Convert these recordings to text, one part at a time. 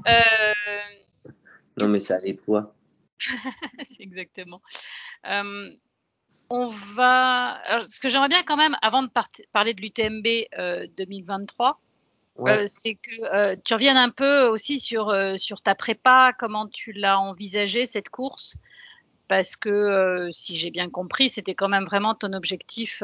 Euh, Non, mais ça allait de soi. c'est exactement. Euh, Alors, ce que j'aimerais bien quand même, avant de parler de l'UTMB 2023, Ouais. c'est que tu reviennes un peu aussi sur ta prépa, comment tu l'as envisagé cette course, parce que si j'ai bien compris, c'était quand même vraiment ton objectif,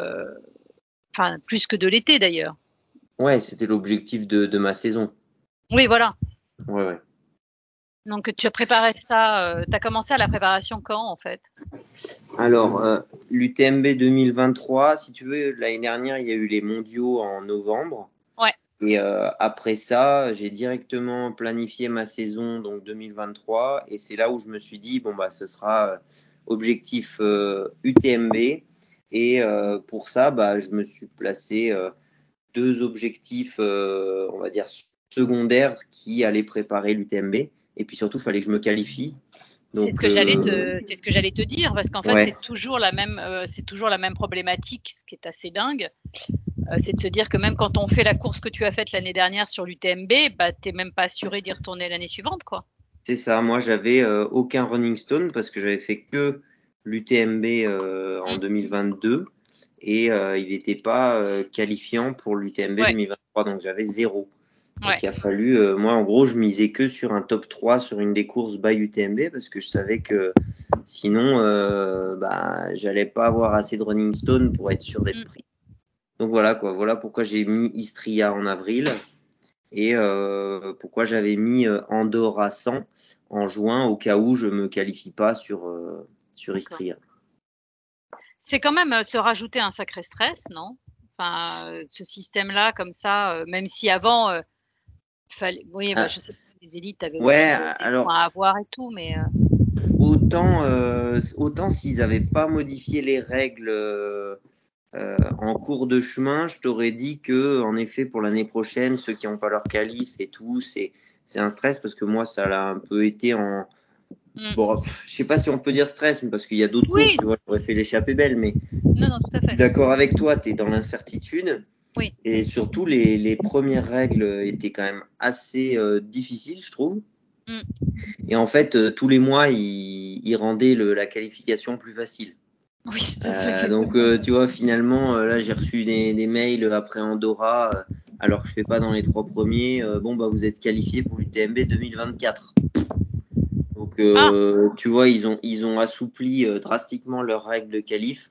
enfin plus que de l'été d'ailleurs. Ouais, c'était l'objectif de ma saison. Oui, voilà. Ouais, ouais. Donc tu as préparé ça, tu as commencé à la préparation quand en fait? Alors, l'UTMB 2023, si tu veux, l'année dernière, il y a eu les mondiaux en novembre. Ouais, Et après ça, j'ai directement planifié ma saison donc 2023. Et c'est là où je me suis dit, bon, bah, ce sera objectif UTMB. Et pour ça, bah, je me suis placé deux objectifs, on va dire, secondaires qui allaient préparer l'UTMB. Et puis surtout, il fallait que je me qualifie. Donc, c'est ce que j'allais te dire, parce qu'en fait ouais, c'est toujours la même problématique, ce qui est assez dingue. C'est de se dire que même quand on fait la course que tu as faite l'année dernière sur l'UTMB, bah, t'es même pas assuré d'y retourner l'année suivante, quoi. c'est ça. Moi, j'avais aucun running stone parce que j'avais fait que l'UTMB en Mm. 2022 et il n'était pas qualifiant pour l'UTMB Ouais, 2023, donc j'avais zéro. ouais, Donc il a fallu, moi en gros, je misais que sur un top 3 sur une des courses by UTMB parce que je savais que sinon, bah, j'allais pas avoir assez de running stone pour être sûr d'être mm. pris. Donc voilà quoi, voilà pourquoi j'ai mis Istria en avril et pourquoi j'avais mis Andorra 100 en juin au cas où je me qualifie pas sur D'accord. Istria. C'est quand même se rajouter un sacré stress, non? Enfin, ce système-là, comme ça, même si avant, oui, bah, Ah, je sais pas, les élites avaient ouais, aussi des alors points à avoir et tout, mais autant s'ils n'avaient pas modifié les règles en cours de chemin, je t'aurais dit que en effet pour l'année prochaine, ceux qui n'ont pas leur qualif et tout, c'est un stress parce que moi ça l'a un peu été en mm. bon, je sais pas si on peut dire stress, mais parce qu'il y a d'autres courses, Oui, tu vois, j'aurais fait l'échappée belle, mais non, non, tout à je suis fait. d'accord avec toi, tu es dans l'incertitude. Oui. Et surtout, les premières règles étaient quand même assez difficiles, je trouve. Mm. Et en fait, tous les mois, ils rendaient la qualification plus facile. Oui, c'est ça Donc, exactement. tu vois, finalement, là, j'ai reçu des mails après Andorra, alors que je fais pas dans les trois premiers. Bon, bah, vous êtes qualifié pour l'UTMB 2024. Donc, Ah, tu vois, ils ont assoupli drastiquement leurs règles de qualif.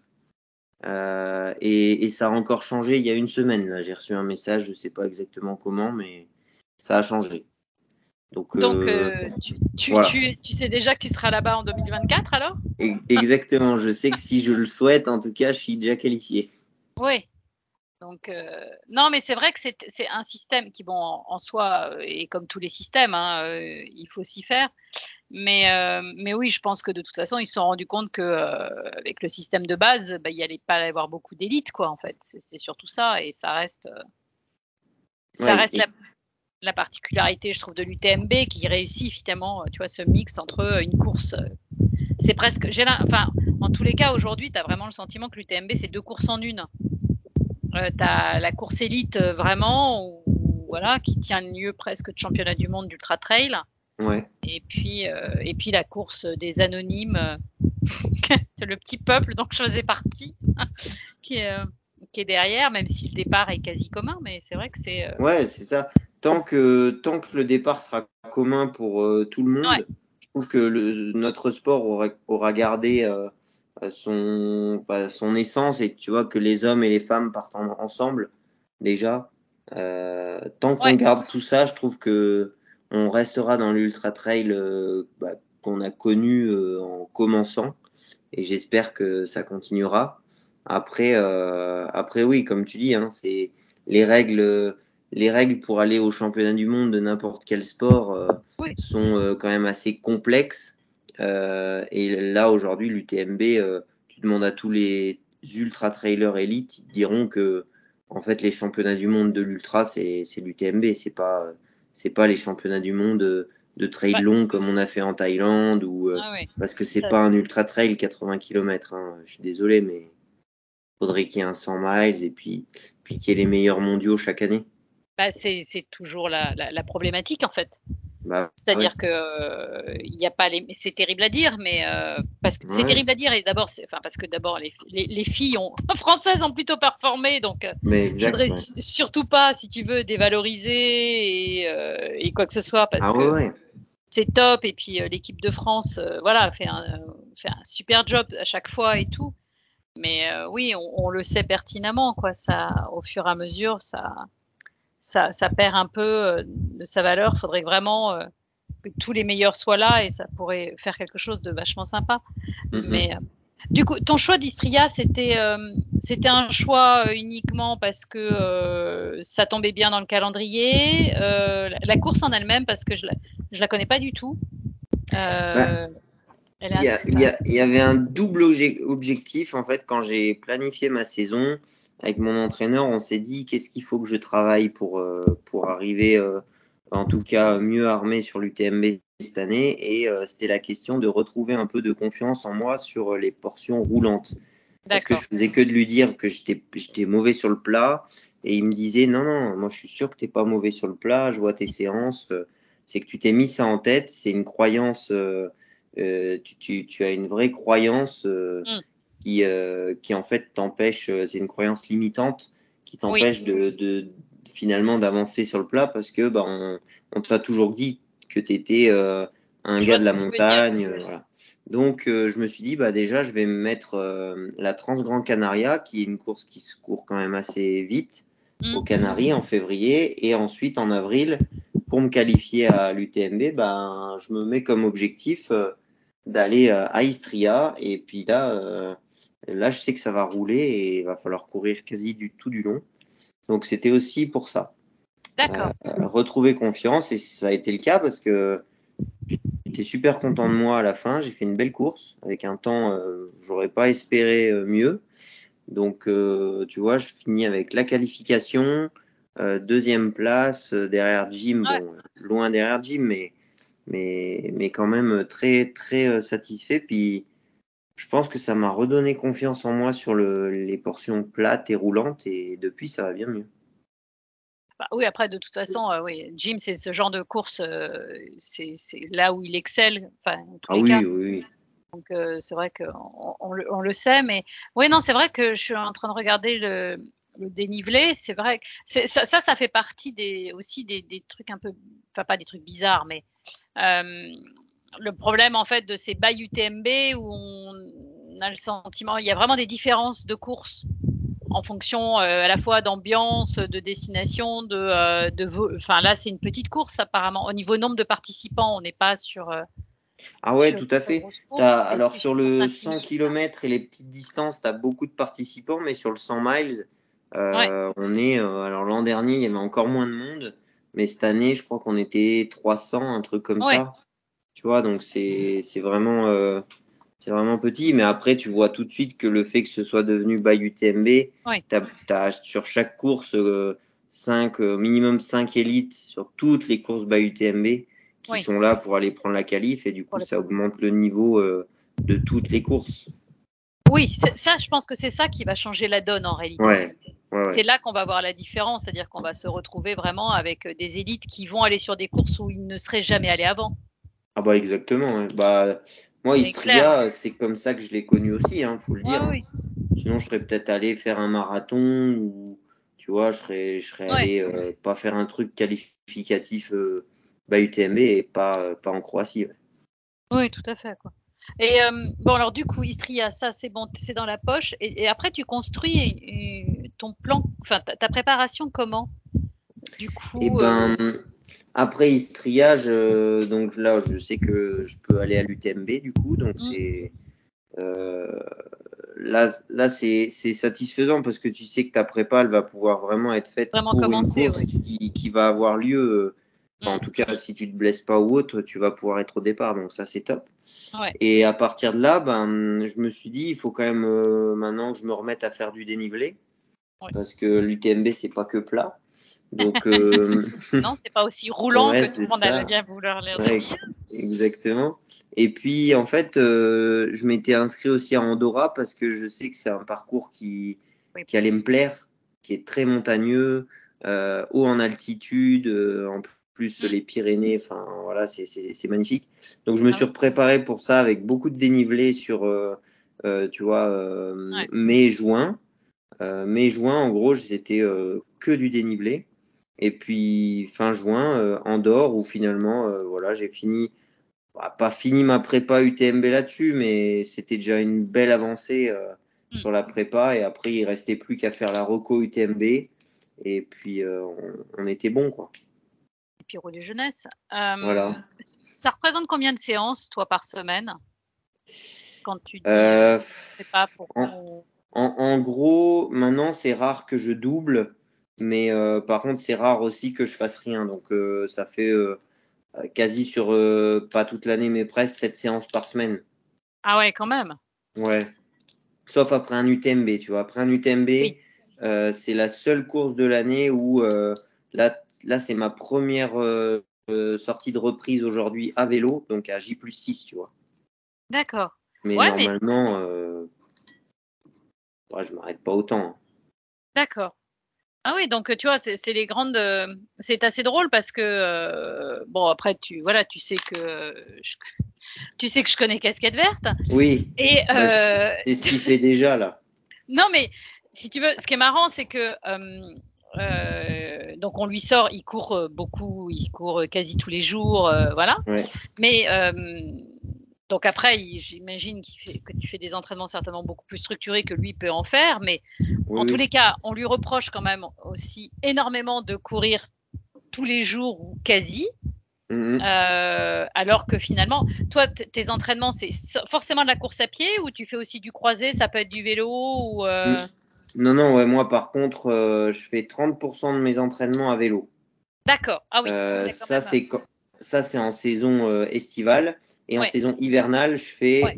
Et ça a encore changé il y a une semaine. Là, j'ai reçu un message, je sais pas exactement comment, mais ça a changé. Donc, donc voilà. tu sais déjà que tu seras là-bas en 2024 alors? Exactement. Je sais que si je le souhaite, en tout cas, je suis déjà qualifié. Oui. Donc non, mais c'est vrai que c'est un système qui, bon, en soi, est comme tous les systèmes, hein, il faut s'y faire. Mais oui, je pense que de toute façon, ils se sont rendus compte que avec le système de base, bah, il n'y allait pas y avoir beaucoup d'élites, quoi, en fait. C'est surtout ça, et ça Ouais, reste la particularité, je trouve, de l'UTMB qui réussit finalement, tu vois, ce mix entre une course. C'est presque, enfin, en tous les cas, aujourd'hui, tu as vraiment le sentiment que l'UTMB, c'est deux courses en une. Tu as la course élite vraiment, voilà, qui tient lieu presque de championnat du monde d'ultra trail. ouais. Et puis la course des anonymes, c'est le petit peuple dont je faisais partie, qui est, euh, qui est derrière, même si le départ est quasi commun, mais c'est vrai que c'est. Ouais, c'est ça. Tant que le départ sera commun pour tout le Ouais, monde, je trouve que notre sport aura gardé son essence et tu vois que les hommes et les femmes partent ensemble déjà. Tant qu'on ouais. garde tout ça, je trouve que on restera dans l'ultra trail qu'on a connu en commençant et j'espère que ça continuera. Après oui, comme tu dis, hein, c'est les règles, les règles pour aller au championnat du monde de n'importe quel sport Oui. sont quand même assez complexes. Et là aujourd'hui, l'UTMB, tu demandes à tous les ultra trailers élites, ils te diront que en fait les championnats du monde de l'ultra c'est l'UTMB, c'est pas les championnats du monde de trail Bah, long comme on a fait en Thaïlande ou ah ouais. parce que c'est Ça, pas un ultra trail 80 km. Hein. Je suis désolé, mais faudrait qu'il y ait un 100 miles et puis qu'il y ait les meilleurs mondiaux chaque année. bah, c'est toujours la problématique en fait. Bah, ouais. C'est-à-dire que il y a pas les, c'est terrible à dire, mais parce que c'est Ouais, terrible à dire et d'abord, enfin parce que d'abord les filles françaises ont plutôt performé, donc mais je exact, voudrais ouais. surtout pas, si tu veux, dévaloriser et quoi que ce soit parce Ah ouais, que ouais. c'est top et puis l'équipe de France, voilà, fait un super job à chaque fois et tout. Mais oui, on le sait pertinemment, quoi. Ça, au fur et à mesure, ça perd un peu de sa valeur. Faudrait vraiment que tous les meilleurs soient là et ça pourrait faire quelque chose de vachement sympa. Mm-mm. Mais du coup, ton choix d'Istria, c'était un choix uniquement parce que ça tombait bien dans le calendrier. La course en elle-même, parce que je la connais pas du tout. Bah, Euh, elle est, il y avait un double objectif en fait quand j'ai planifié ma saison avec mon entraîneur. On s'est dit qu'est-ce qu'il faut que je travaille pour arriver en tout cas mieux armé sur l'UTMB cette année et c'était la question de retrouver un peu de confiance en moi sur les portions roulantes parce que d'accord. je faisais que de lui dire que j'étais mauvais sur le plat et il me disait non, moi je suis sûr que t'es pas mauvais sur le plat, je vois tes séances, c'est que tu t'es mis ça en tête, c'est une croyance, tu as une vraie croyance Mm. qui en fait t'empêche, c'est une croyance limitante qui Oui, t'empêche finalement d'avancer sur le plat parce que bah, on t'a toujours dit que tu étais un je gars vois de ce la que tu veux dire. montagne, voilà. Donc je me suis dit bah déjà je vais me mettre la Trans-Gran Canaria qui est une course qui se court quand même assez vite aux Mm. Canaries en février et ensuite en avril pour me qualifier à l'UTMB, ben je me mets comme objectif d'aller à Istria et puis là je sais que ça va rouler et il va falloir courir quasi tout du long. Donc c'était aussi pour ça, D'accord. retrouver confiance et ça a été le cas parce que j'étais super content de moi à la fin. J'ai fait une belle course avec un temps, j'aurais pas espéré mieux. Donc tu vois, je finis avec la qualification, deuxième place derrière Jim, Ouais. bon loin derrière Jim, mais quand même très très satisfait. Puis je pense que ça m'a redonné confiance en moi sur les portions plates et roulantes et depuis ça va bien mieux. Bah, oui, après, de toute façon, oui, Jim, c'est ce genre de course, c'est là où il excelle, enfin, en tous Ah les cas. oui, oui, oui. Donc, c'est vrai qu'on on le sait, mais oui, non, c'est vrai que je suis en train de regarder le dénivelé. C'est vrai que ça fait partie aussi des trucs un peu, enfin, pas des trucs bizarres, mais le problème, en fait, de ces bails UTMB où on a le sentiment, il y a vraiment des différences de course en fonction à la fois d'ambiance, de destination, enfin là c'est une petite course apparemment. Au niveau nombre de participants, on n'est pas Ah ouais, sur tout à une fait. grosse course, c'est Alors plus sur pour le 100 s'intimider. km et les petites distances, tu as beaucoup de participants, mais sur le 100 miles, Ouais, on est. Alors l'an dernier, il y avait encore moins de monde, mais cette année, je crois qu'on était 300, un truc comme ouais, ça. Tu vois, donc c'est vraiment petit. Mais après, tu vois tout de suite que le fait que ce soit devenu by UTMB, ouais, t'as sur chaque course minimum 5 élites sur toutes les courses by UTMB qui ouais. sont là pour aller prendre la qualif et du Pour coup le- ça augmente le niveau de toutes les courses. Oui, ça, je pense que c'est ça qui va changer la donne en réalité. Ouais, ouais, C'est ouais. là qu'on va voir la différence, c'est-à-dire qu'on va se retrouver vraiment avec des élites qui vont aller sur des courses où ils ne seraient jamais allés avant. Ah bah exactement. Ouais. Bah moi C'est clair. Istria, c'est comme ça que je l'ai connu aussi, hein, faut le Ouais, dire. Hein. oui. Sinon je serais peut-être allé faire un marathon ou tu vois, je serais Ouais, allé pas faire un truc qualificatif by UTMB et pas en Croatie. Ouais. oui, tout à fait, quoi. Et bon, alors du coup, Istria, ça c'est bon, c'est dans la poche. Et après, tu construis ton plan, enfin ta préparation comment? Du Et coup, ben après Istria, donc là je sais que je peux aller à l'UTMB du coup, donc c'est euh, là c'est satisfaisant parce que tu sais que ta prépa elle va pouvoir vraiment être faite vraiment pour une commencer, course oui. qui va avoir lieu. Enfin, en tout Mm, cas, si tu te blesses pas ou autre, tu vas pouvoir être au départ, donc ça c'est top. ouais, Et à partir de là, ben je me suis dit il faut quand même maintenant que je me remette à faire du dénivelé ouais. parce que l'UTMB c'est pas que plat. Donc Non, c'est pas aussi roulant que ouais tout le c'est monde allait ça. bien vouloir l'air de Ouais, dire. exactement. Et puis, en fait, je m'étais inscrit aussi à Andorra parce que je sais que c'est un parcours Oui, qui allait me plaire, qui est très montagneux, haut en altitude, en plus les Pyrénées. Enfin, voilà, c'est magnifique. Donc, je me Ah suis oui. préparé pour ça avec beaucoup de dénivelé sur, tu vois, Ouais. mai-juin. Mai-juin, en gros, c'était que du dénivelé. Et puis, fin juin, Andorre, où finalement, voilà, j'ai fini, pas fini ma prépa UTMB là-dessus, mais c'était déjà une belle avancée Mm. sur la prépa. Et après, il restait plus qu'à faire la reco UTMB. Et puis, on était bon, quoi. Et puis rouler jeunesse. Voilà. Ça représente combien de séances, toi, par semaine, quand tu dis Euh, c'est pas pour en, ton. en gros, maintenant, c'est rare que je double. Mais par contre, c'est rare aussi que je fasse rien. Donc, ça fait quasi sur, pas toute l'année, mais presque 7 séances par semaine. Ah ouais, quand même. Ouais. Sauf après un UTMB, tu vois. Après un UTMB, Oui. c'est la seule course de l'année où là c'est ma première sortie de reprise aujourd'hui à vélo, donc à J+6, tu vois. D'accord. Mais Ouais, mais normalement, ouais, je m'arrête pas autant, hein. d'accord. Ah oui, donc tu vois, c'est les grandes. C'est assez drôle parce que bon après tu sais que tu sais que je connais Casquette Verte Oui, et bah, c'est ce qu'il fait déjà là. non mais si tu veux, ce qui est marrant c'est que donc on lui sort, il court beaucoup, il court quasi tous les jours, voilà. Ouais. Mais donc après, j'imagine que tu fais des entraînements certainement beaucoup plus structurés que lui peut en faire, mais Oui, en tous oui. les cas, on lui reproche quand même aussi énormément de courir tous les jours ou quasi, Mhm. alors que finalement, toi, tes entraînements, c'est forcément de la course à pied ou tu fais aussi du croisé, ça peut être du vélo ou Non, non, ouais, moi par contre, je fais 30% de mes entraînements à vélo. D'accord. Ah oui, ouais, quand Ça, même. c'est en saison estivale. Et en Ouais, saison hivernale, je fais ouais.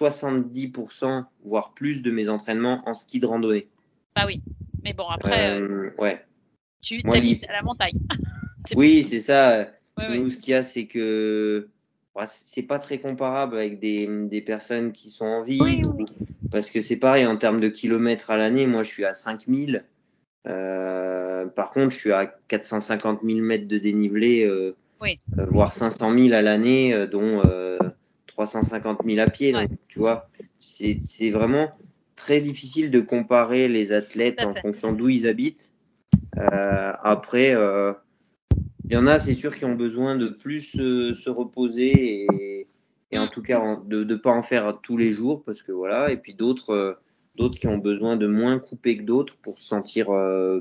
70%, voire plus de mes entraînements en ski de randonnée. Bah oui. Mais bon, après, Ouais. tu Moi, habites à la montagne. C'est pour oui, ça. c'est ça. Ouais, ouais. Nous, ce qu'il y a, c'est que ouais, c'est pas très comparable avec des personnes qui sont en Oui, ville. oui. Parce que c'est pareil, en termes de kilomètres à l'année, moi, je suis à 5000. Par contre, je suis à 450 000 mètres de dénivelé. Oui, Voire 500 000 à l'année, dont 350 000 à pied. oui, ouais, Donc, tu vois, c'est vraiment très difficile de comparer les tout athlètes à en fait. fonction d'où ils habitent. Après, il y en a, c'est sûr, qui ont besoin de plus se reposer et en Mm. tout cas de ne pas en faire tous les jours parce que voilà. Et puis d'autres qui ont besoin de moins couper que d'autres pour se sentir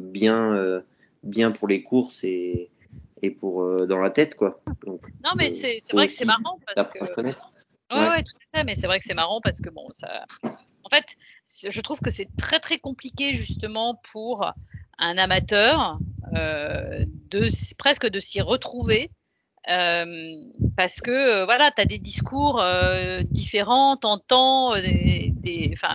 bien pour les courses et pour dans la tête quoi. Donc Non, mais c'est faut vrai que c'est aussi marrant parce que apprendre à connaître. ouais, Ouais. ouais, tout à fait. Mais c'est vrai que c'est marrant parce que bon, ça. En fait, je trouve que c'est très très compliqué justement pour un amateur presque de s'y retrouver. Parce que voilà, tu as des discours différents, t'entends enfin,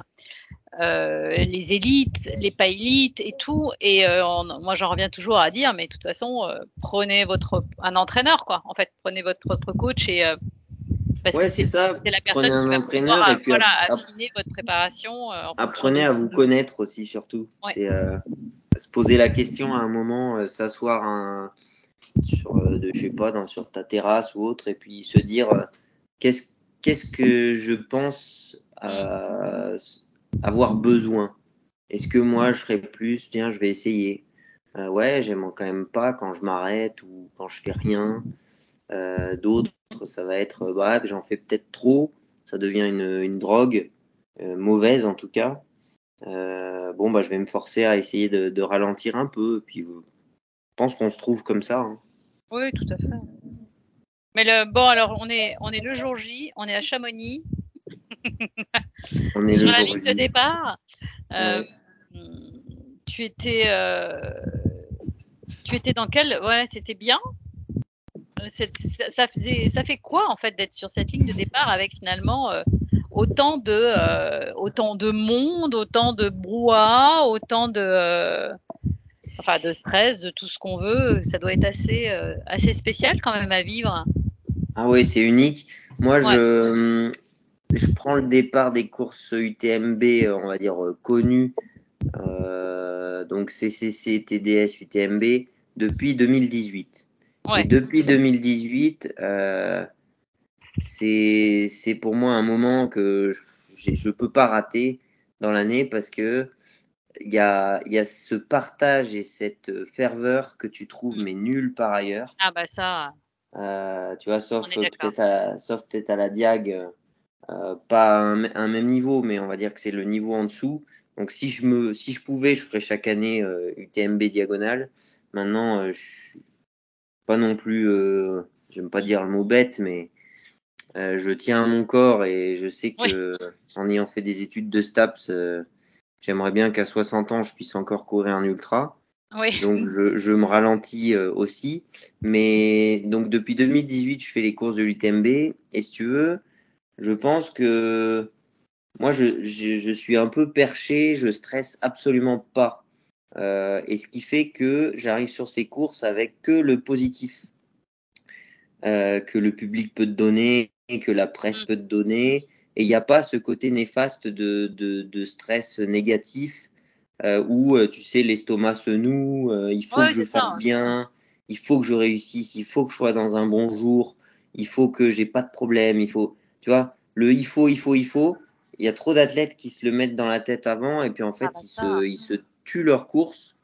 les élites, les pas élites et tout. Et moi, j'en reviens toujours à dire, mais de toute façon, prenez un entraîneur, quoi. En fait, prenez votre propre coach et parce que Ouais, c'est ça. c'est la Prenez personne qui un va pouvoir entraîneur et puis voilà, affiner votre préparation en fonction apprenez de. à vous connaître aussi surtout. Ouais. C'est se poser la question à un moment, s'asseoir sur, je sais pas, sur ta terrasse ou autre, et puis se dire qu'est-ce qu'est-ce que je pense Mm. avoir besoin. Est-ce que moi je serais plus, tiens, je vais essayer. Ouais, j'aime quand même pas quand je m'arrête ou quand je fais rien. D'autres, ça va être, bah, j'en fais peut-être trop, ça devient une drogue, mauvaise en tout cas. Bon, bah, je vais me forcer à essayer de ralentir un peu. Puis, je pense qu'on se trouve comme ça, hein. Oui, tout à fait. Mais bon, alors on est le jour J, on est à Chamonix On est sur le la jour ligne de J. départ. Euh, Ouais. tu étais tu étais dans quel. Ouais, c'était bien. Ça fait quoi en fait d'être sur cette ligne de départ avec finalement autant de monde, autant de brouhaha, autant enfin de stress, de tout ce qu'on veut. Ça doit être assez spécial quand même à vivre. Ah ouais, c'est unique. Moi, Ouais. je prends le départ des courses UTMB, on va dire connues, donc CCC, TDS, UTMB, depuis 2018. Et Ouais. depuis 2018, c'est pour moi un moment que je peux pas rater dans l'année parce que il y a ce partage et cette ferveur que tu trouves Mm. mais nulle part ailleurs. Ah bah ça, Tu vois, on est d'accord. sauf peut-être à la Diag, pas un même niveau, mais on va dire que c'est le niveau en dessous. Donc si je pouvais, je ferais chaque année UTMB diagonale. Maintenant, je suis pas non plus, j'aime pas dire le mot bête, mais je tiens à mon corps et je sais Oui, que en ayant fait des études de STAPS, j'aimerais bien qu'à 60 ans, je puisse encore courir un ultra. oui. Donc je me ralentis aussi. Mais donc depuis 2018, je fais les courses de l'UTMB. Et si tu veux, je pense que moi, je suis un peu perché, je stresse absolument pas. Et ce qui fait que j'arrive sur ces courses avec que le positif que le public peut te donner, que la presse Mm. peut te donner. Et il n'y a pas ce côté néfaste de stress négatif où, tu sais, l'estomac se noue, il faut Ouais, que je c'est ça, fasse hein. bien, il faut que je réussisse, il faut que je sois dans un bon jour, il faut que j'ai pas de problème, il faut, tu vois, le il faut. Il y a trop d'athlètes qui se le mettent dans la tête avant et puis en Ah fait, bah ça. ils se tuent leur course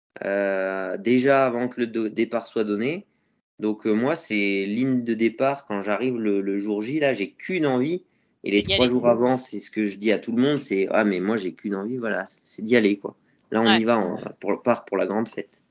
déjà avant que le départ soit donné. Donc moi, c'est ligne de départ quand j'arrive le jour J, là, j'ai qu'une envie. Et les C'est d'y 3 jours aller. avant, c'est ce que je dis à tout le monde, c'est ah mais moi j'ai qu'une envie, voilà, c'est d'y aller quoi. Là, on Ouais. y va, on part pour la grande fête.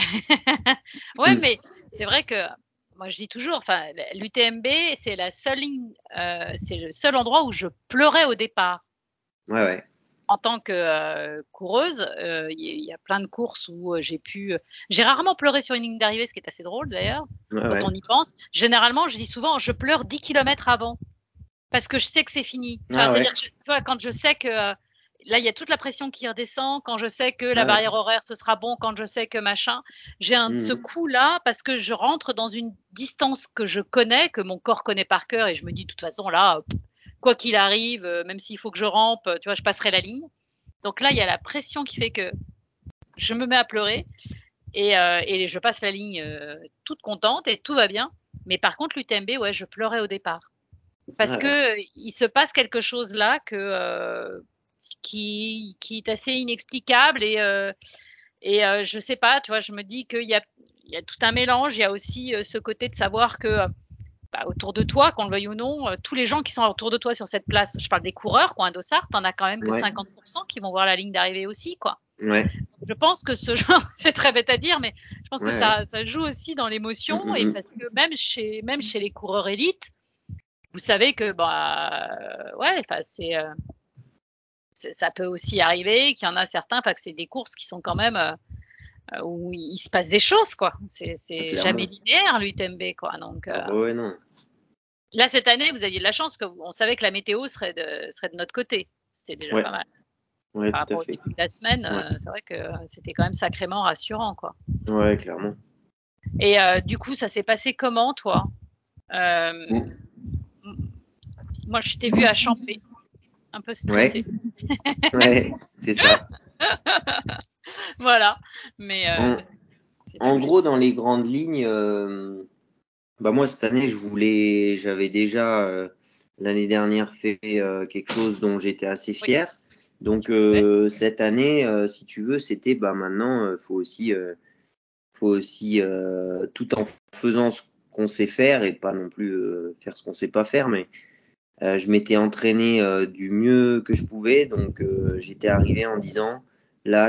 Ouais, mais c'est vrai que moi je dis toujours, enfin, l'UTMB, c'est la seule ligne, c'est le seul endroit où je pleurais au départ. Ouais, ouais, En tant que coureuse, il y a plein de courses où j'ai rarement pleuré sur une ligne d'arrivée, ce qui est assez drôle d'ailleurs, ouais, quand ouais. on y pense. Généralement, je dis souvent, je pleure 10 kilomètres avant, parce que je sais que c'est fini. Enfin, Ah c'est-à-dire, ouais, tu vois, quand je sais que là, il y a toute la pression qui redescend, quand je sais que la ouais. barrière horaire, ce sera bon, quand je sais que machin, ce Mhm. coup-là, parce que je rentre dans une distance que je connais, que mon corps connaît par cœur, et je me dis, de toute façon, là, quoi qu'il arrive, même s'il faut que je rampe, tu vois, je passerai la ligne. Donc là, il y a la pression qui fait que je me mets à pleurer et je passe la ligne toute contente et tout va bien. Mais par contre, l'UTMB, ouais, je pleurais au départ parce Ouais, ouais. que il se passe quelque chose là qui est assez inexplicable et je sais pas, tu vois, je me dis il y a tout un mélange. Il y a aussi ce côté de savoir que bah, autour de toi, qu'on le veuille ou non, tous les gens qui sont autour de toi sur cette place, je parle des coureurs, quoi, un dossard, t'en as quand même que Ouais, 50% qui vont voir la ligne d'arrivée aussi, quoi. ouais, Je pense que ce genre, c'est très bête à dire, mais je pense que ouais, ouais. ça joue aussi dans l'émotion et Mhm. parce que même chez les coureurs élites, vous savez que bah ouais, ça peut aussi arriver qu'il y en a certains, que c'est des courses qui sont quand même où il se passe des choses quoi. C'est jamais Clairement. linéaire l'UTMB quoi. Donc Ah bah ouais, non. là cette année, vous aviez de la chance que on savait que la météo serait de notre côté. C'était déjà Ouais, pas mal. ouais, Par tout à rapport au fait. début de la semaine, Ouais, c'est vrai que c'était quand même sacrément rassurant quoi. ouais, clairement. Et du coup, ça s'est passé comment, toi Mm. Moi, je t'ai vu à Champé, un peu Ouais, stressé. ouais, c'est ça. Voilà. Mais En, c'est en plus. gros, dans les grandes lignes, bah moi cette année, j'avais déjà l'année dernière fait quelque chose dont j'étais assez Oui, fier. Donc tu pouvais. cette année, si tu veux, c'était bah maintenant, faut aussi tout en faisant ce qu'on sait faire et pas non plus faire ce qu'on sait pas faire, mais je m'étais entraîné du mieux que je pouvais. Donc j'étais arrivé en disant là,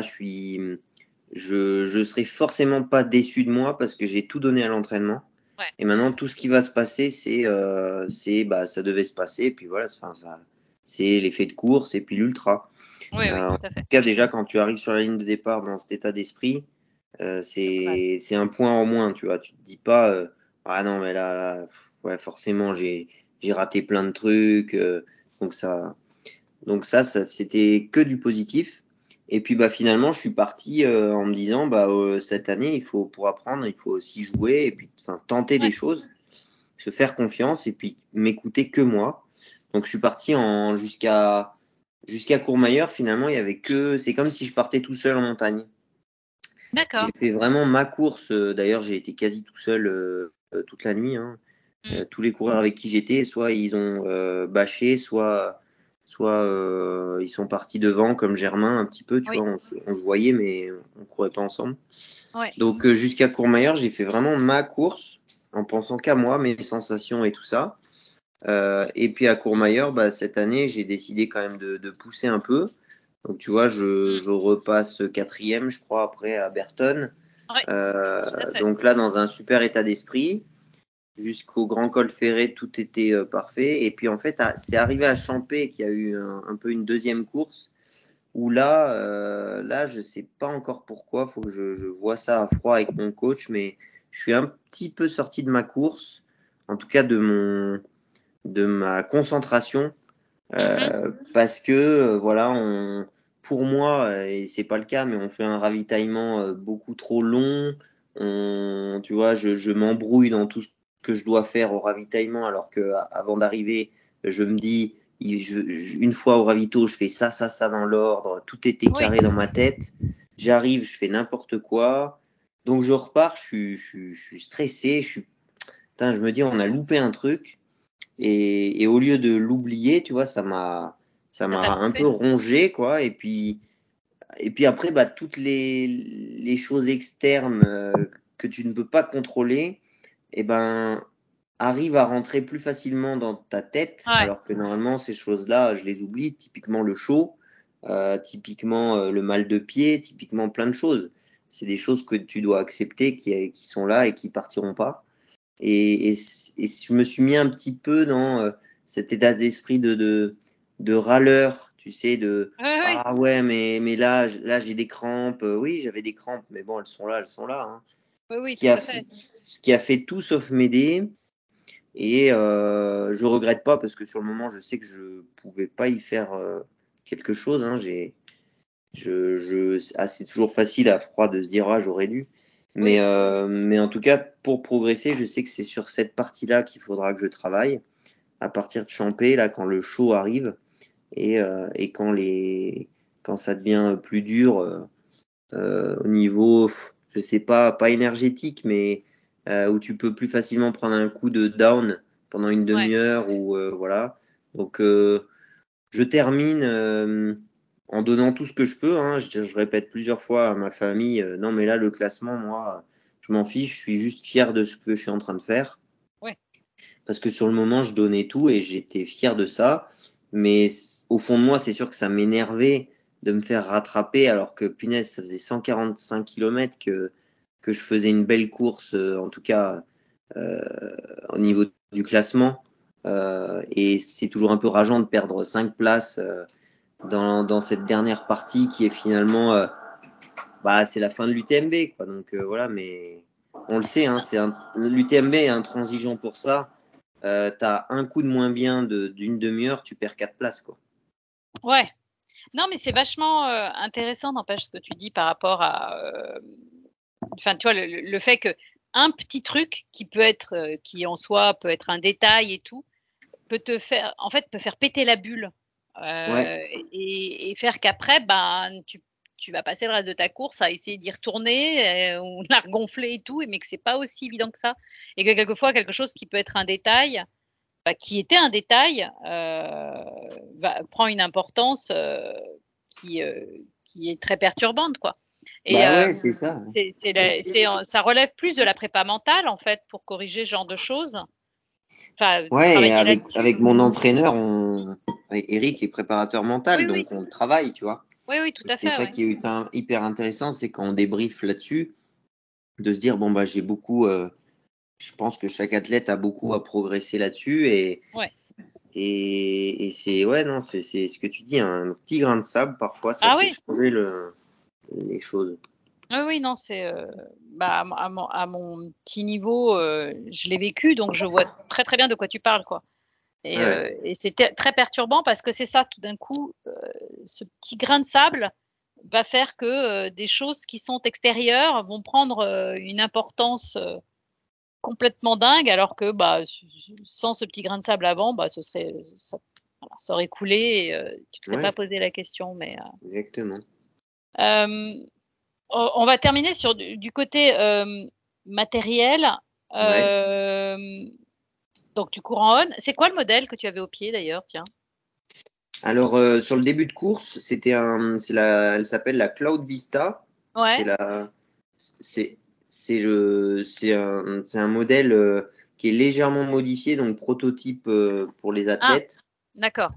je serai forcément pas déçu de moi parce que j'ai tout donné à l'entraînement. Ouais. Et maintenant, tout ce qui va se passer, bah, ça devait se passer. Et puis voilà, enfin, c'est l'effet de course et puis l'ultra. Oui, oui, En tout à fait. tout cas, déjà, quand tu arrives sur la ligne de départ dans cet état d'esprit, C'est pas mal. c'est un point en moins, tu vois. Tu te dis pas, ah non, mais là, ouais, forcément, j'ai raté plein de trucs. Donc ça, c'était que du positif. Et puis bah finalement, je suis parti en me disant bah cette année, pour apprendre, il faut aussi jouer et puis enfin tenter Ouais. des choses, se faire confiance et puis m'écouter que moi. Donc je suis parti en jusqu'à Courmayeur. Finalement, il y avait que c'est comme si je partais tout seul en montagne. D'accord. J'ai fait vraiment ma course. D'ailleurs, j'ai été quasi tout seul toute la nuit, hein. Tous les coureurs avec qui j'étais, soit ils ont bâché, soit ils sont partis devant, comme Germain un petit peu, tu Oui. vois, on se voyait, mais on courait pas ensemble. Ouais. Donc jusqu'à Courmayeur, j'ai fait vraiment ma course en pensant qu'à moi, mes sensations et tout ça. Et puis à Courmayeur, bah, cette année, j'ai décidé quand même de pousser un peu. Donc tu vois, je repasse quatrième, je crois, après à Berton. Ouais. Tout à fait. Donc là, dans un super état d'esprit. Jusqu'au Grand Col Ferré, tout était parfait. Et puis en fait, c'est arrivé à Champé qu'il y a eu un peu une deuxième course où là, je sais pas encore pourquoi. Faut que je vois ça à froid avec mon coach, mais je suis un petit peu sorti de ma course, en tout cas de ma concentration, parce que voilà, pour moi, et c'est pas le cas, mais on fait un ravitaillement beaucoup trop long. Tu vois, je m'embrouille dans tout ce que je dois faire au ravitaillement, alors que avant d'arriver, je me dis, une fois au ravito, je fais ça, ça, ça dans l'ordre. Tout était Oui. carré dans ma tête. J'arrive, je fais n'importe quoi. Donc je repars, je suis stressé. Putain, je me dis, on a loupé un truc. Et au lieu de l'oublier, tu vois, ça Ça t'a m'a un peu gonflé. rongé, quoi. Et puis après, bah, toutes les choses externes que tu ne peux pas contrôler, eh ben, arrivent à rentrer plus facilement dans ta tête, Ouais. alors que normalement, ces choses-là, je les oublie. Typiquement le chaud, typiquement le mal de pied, typiquement plein de choses. C'est des choses que tu dois accepter, qui sont là et qui partiront pas. Et je me suis mis un petit peu dans cet état d'esprit de râleur, tu sais, Oui, oui. ah ouais, mais là j'ai des crampes. Oui, j'avais des crampes, mais bon, elles sont là, hein. Oui, Ce oui, qui tout a à fait. fait, ce qui a fait tout sauf m'aider. Et je regrette pas parce que sur le moment, je sais que je pouvais pas y faire quelque chose, hein. C'est toujours facile à froid de se dire ah j'aurais dû. Oui. Mais en tout cas, pour progresser, je sais que c'est sur cette partie-là qu'il faudra que je travaille à partir de Champé, là, quand le show arrive et quand ça devient plus dur au niveau, je sais pas énergétique, mais où tu peux plus facilement prendre un coup de down pendant une Ouais. demi-heure ou voilà. Donc je termine en donnant tout ce que je peux, hein. Je répète plusieurs fois à ma famille, non mais là le classement, moi, je m'en fiche, je suis juste fier de ce que je suis en train de faire. Ouais. Parce que sur le moment, je donnais tout et j'étais fier de ça. Mais au fond de moi, c'est sûr que ça m'énervait de me faire rattraper alors que punaise, ça faisait 145 km que je faisais une belle course, en tout cas euh, au niveau du classement. Et c'est toujours un peu rageant de perdre 5 places dans cette dernière partie qui est finalement, bah, c'est la fin de l'UTMB, quoi. Donc voilà, mais on le sait, hein, l'UTMB est intransigeant pour ça. T'as un coup de moins bien d'une demi-heure, tu perds 4 places, quoi. Ouais. Non, mais c'est vachement intéressant, n'empêche ce que tu dis par rapport à, enfin, tu vois, le fait que un petit truc qui peut être, qui en soi peut être un détail et tout, peut te faire, en fait, peut faire péter la bulle Ouais, et faire qu'après, ben, tu vas passer le reste de ta course à essayer d'y retourner ou de la regonfler et tout, mais que c'est pas aussi évident que ça. Et que quelquefois, quelque chose qui peut être un détail, bah, qui était un détail, prend une importance qui, euh, qui est très perturbante, quoi. Et bah ouais, c'est ça. ça relève plus de la prépa mentale, en fait, pour corriger ce genre de choses. Enfin, Ouais, et travailler avec là-dessus. mon entraîneur, Eric est préparateur Oui, mental, oui, donc on le travaille, tu vois. oui, oui, tout Et à c'est fait, ça oui. qui est hyper intéressant, c'est quand on débriefe là-dessus, de se dire, bon, bah, je pense que chaque athlète a beaucoup à progresser là-dessus Ouais. et c'est, ouais, non, c'est ce que tu dis, un petit grain de sable, parfois, ça Ah fait oui, changer les choses. oui, oui, non, c'est bah, à mon petit niveau, je l'ai vécu, donc je vois très très bien de quoi tu parles, quoi. Ouais, Et c'était très perturbant parce que c'est ça, tout d'un coup, ce petit grain de sable va faire que des choses qui sont extérieures vont prendre une importance complètement dingue, alors que bah, sans ce petit grain de sable avant, bah, voilà, ça aurait coulé et tu ne te serais pas ouais, posé la question. Mais exactement. euh, On va terminer sur du côté matériel. Ouais. Donc tu cours en on. C'est quoi le modèle que tu avais au pied d'ailleurs, tiens? Alors sur le début de course, elle s'appelle la Cloud Vista. C'est Ouais. la, c'est un modèle qui est légèrement modifié, donc prototype pour les Ah, athlètes, d'accord.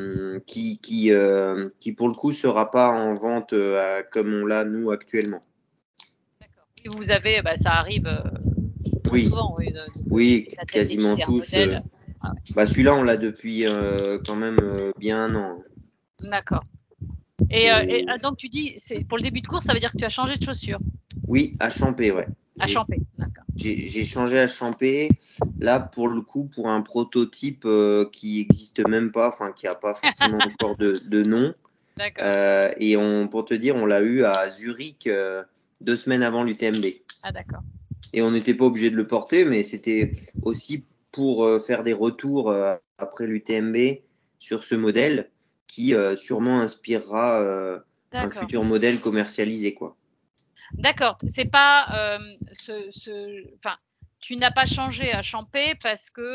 qui pour le coup sera pas en vente comme on l'a nous actuellement. D'accord. Et vous avez, bah, ça arrive très Oui, souvent, oui, oui, les athlètes d'élite, quasiment c'est un tous. modèle. Ah ouais. Bah celui-là, on l'a depuis quand même bien un an. D'accord. C'est Donc tu dis, c'est pour le début de course, ça veut dire que tu as changé de chaussures Oui, à Champé, ouais. à Champé. D'accord. J'ai changé à Champé. Là, pour le coup, pour un prototype qui existe même pas, enfin qui a pas forcément encore de nom. D'accord. Pour te dire, on l'a eu à Zurich 2 semaines avant l'UTMB. Ah d'accord. Et on n'était pas obligé de le porter, mais c'était aussi pour faire des retours après l'UTMB sur ce modèle qui sûrement inspirera un D'accord. futur modèle commercialisé, quoi. D'accord. C'est pas enfin, tu n'as pas changé à Champé parce que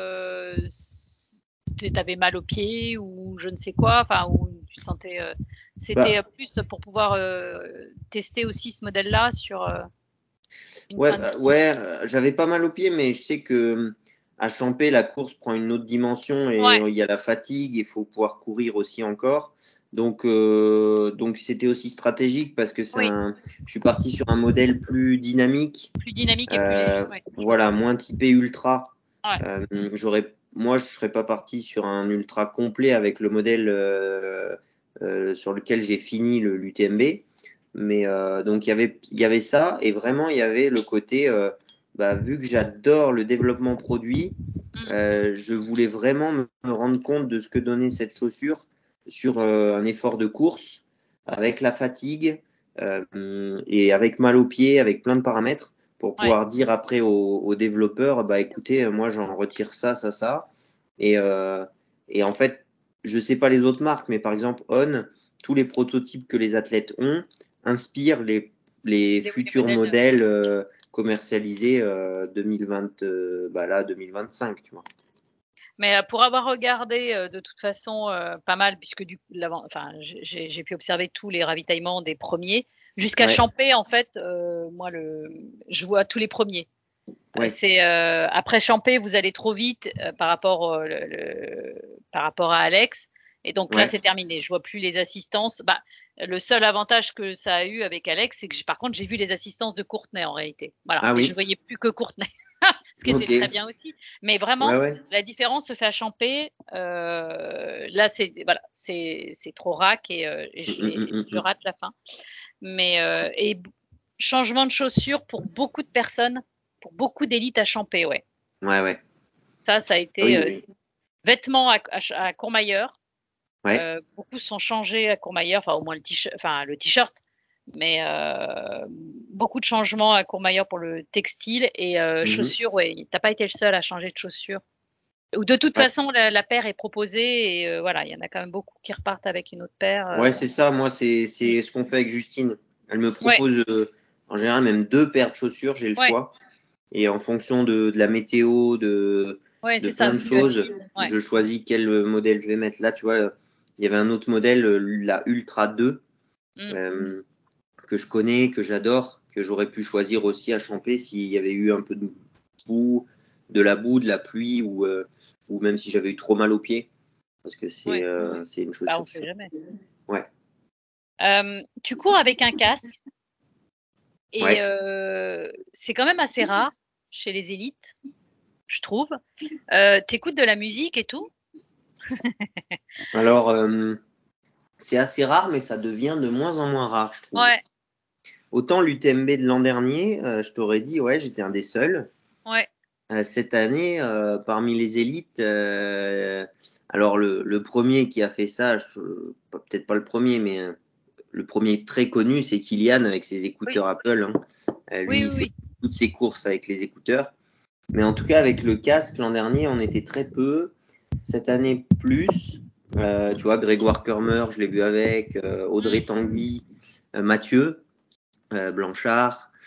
tu avais mal aux pieds ou je ne sais quoi, enfin, ou tu sentais. C'était Bah, plus pour pouvoir tester aussi ce modèle-là sur une ouais, fin de. j'avais pas mal aux pieds, mais je sais que à Champé, la course prend une autre dimension et Ouais, il y a la fatigue, il faut pouvoir courir aussi encore. Donc c'était aussi stratégique parce que oui, je suis parti sur un modèle plus dynamique, plus dynamique et plus léger. Ouais, je voilà, comprends. moins typé ultra. Ouais, Moi, je serais pas parti sur un ultra complet avec le modèle sur lequel j'ai fini l'UTMB. Mais donc il y avait ça et vraiment il y avait le côté, bah, vu que j'adore le développement produit, mm, je voulais vraiment me rendre compte de ce que donnait cette chaussure sur un effort de course avec la fatigue et avec mal aux pieds, avec plein de paramètres pour ouais, pouvoir dire après aux développeurs, bah écoutez, moi j'en retire ça, ça, ça. Et, euh, et en fait, je sais pas les autres marques, mais par exemple On, tous les prototypes que les athlètes ont inspirent les les futurs modèles. modèles commercialisés 2020, bah là 2025, tu vois. Mais pour avoir regardé de toute façon pas mal, puisque enfin, j'ai pu observer tous les ravitaillements des premiers, jusqu'à Ouais, Champé, en fait, moi, je vois tous les premiers. ouais, Après Champé, vous allez trop vite par rapport à Alex. Et donc là, ouais. c'est terminé. Je vois plus les assistances. Bah, le seul avantage que ça a eu avec Alex, c'est que par contre, j'ai vu les assistances de Courtenay en réalité. Voilà. Ah Mais je oui, voyais plus que Courtenay, ce qui était ok. très bien aussi. Mais Ouais, vraiment, ouais. la différence se fait à Champé. Là, c'est trop rack et je Mm. rate la fin. Mais changement de chaussures pour beaucoup de personnes, pour beaucoup d'élites à Champé, ouais. Ouais, ouais. Ça a Ah été oui, vêtements à Courmayeur. ouais. Beaucoup se sont changés à Courmayeur, enfin au moins le t-shirt, mais beaucoup de changements à Courmayeur pour le textile et Mhm. chaussures. Ouais, t'as pas été le seul à changer de chaussures. Ou de toute Ouais, façon, la paire est proposée et voilà, il y en a quand même beaucoup qui repartent avec une autre paire. ouais, c'est ça. Moi, Mm. c'est ce qu'on fait avec Justine. Elle me Ouais, propose en général même 2 paires de chaussures, j'ai le ouais, choix. Et en fonction de la météo, ouais, de c'est ça, plein de choses, fluctue. Ouais. je choisis quel modèle je vais mettre. Là, tu vois, il y avait un autre modèle, la Ultra 2, Mm. euh, que je connais, que j'adore, que j'aurais pu choisir aussi à Champé s'il y avait eu un peu de boue, de la boue, de la pluie ou même si j'avais eu trop mal aux pieds. Parce que Ouais. c'est une Bah, on chaussure sait jamais. Ouais, Tu cours avec un casque et ouais. c'est quand même assez rare chez les élites, je trouve. T'écoutes de la musique et tout? Alors, c'est assez rare, mais ça devient de moins en moins rare, je trouve. Ouais, Autant l'UTMB de l'an dernier, je t'aurais dit, ouais, j'étais un des seuls. ouais. Cette année, parmi les élites, alors le premier qui a fait ça, peut-être pas le premier, mais le premier très connu, c'est Kylian avec ses Oui, écouteurs Apple. Hein. Lui, oui, il oui, fait oui. toutes ses courses avec les écouteurs. Mais en tout cas, avec le casque, l'an dernier, on était très peu. Cette année, plus. Tu vois, Grégoire Kermer, je l'ai vu avec, Audrey Mm, Tanguy, Mathieu. Blanchard.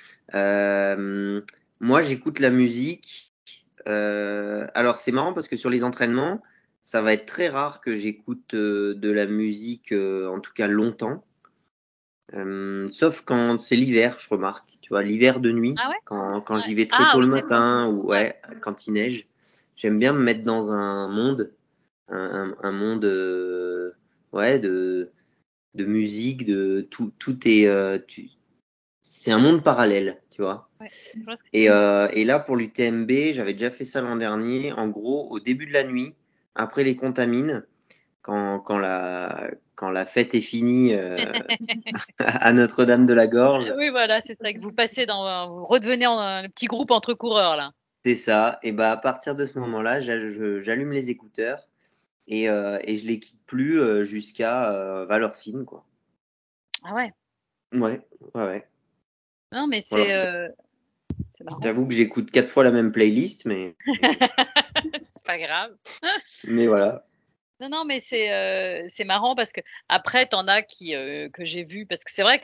Moi, j'écoute la musique. Alors, c'est marrant parce que sur les entraînements, ça va être très rare que j'écoute de la musique, en tout cas longtemps. Sauf quand c'est l'hiver, je remarque. Tu vois, l'hiver de nuit, Ah ouais? quand Ouais. j'y vais très Ah tôt oui, le d'accord. matin ou Ouais. quand il neige, j'aime bien me mettre dans un monde, un monde, ouais, de musique, de tout est, c'est un monde parallèle, tu vois. Ouais. Je vois ce que tu veux dire. Et là, pour l'UTMB, j'avais déjà fait ça l'an dernier. En gros, au début de la nuit, après les contamines, quand la fête est finie à Notre-Dame de la Gorge, Oui, voilà, c'est ça que vous passez vous redevenez en un petit groupe entre coureurs là. c'est ça. Et bah à partir de ce moment-là, j'allume les écouteurs et je les quitte plus jusqu'à Valorcine, quoi. Ah ouais. Ouais, ouais, ouais. Non, mais Bon, alors, c'est je marrant. t'avoue que j'écoute 4 fois la même playlist, C'est pas grave. mais voilà. Non, non, mais c'est marrant parce que après t'en as que j'ai vu parce que c'est vrai que